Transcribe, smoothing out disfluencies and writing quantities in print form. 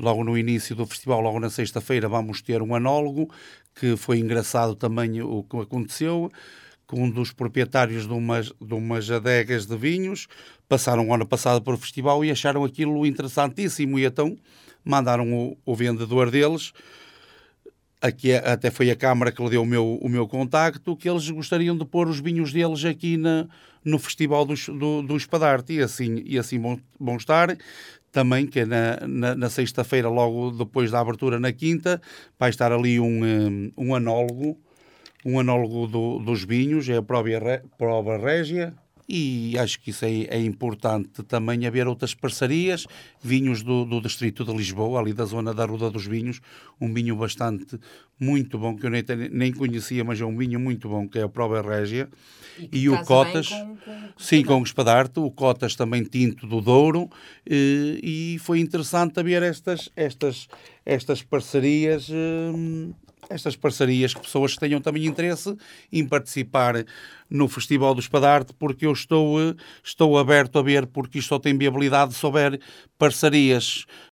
logo no início do festival, logo na sexta-feira, vamos ter um anólogo, que foi engraçado também o que aconteceu, com um dos proprietários de umas adegas de vinhos, passaram o ano passado por o festival e acharam aquilo interessantíssimo, e então mandaram o vendedor deles, aqui até foi a Câmara que lhe deu o meu contacto, que eles gostariam de pôr os vinhos deles aqui no Festival do Espadarte, e assim vão estar. Também, que na sexta-feira, logo depois da abertura na quinta, vai estar ali um anólogo dos vinhos, é a Prova Régia, e acho que isso é importante também, haver outras parcerias, vinhos do distrito de Lisboa, ali da zona da Ruda dos Vinhos, um vinho muito bom, que eu nem conhecia, mas é um vinho muito bom, que é a Prova Régia, e o Cotas, sim, com o Espadarte, o Cotas também tinto do Douro, e foi interessante haver estas parcerias, que pessoas que tenham também interesse em participar no Festival do Espadarte, porque eu estou aberto a ver, porque isto só tem viabilidade se houver parcerias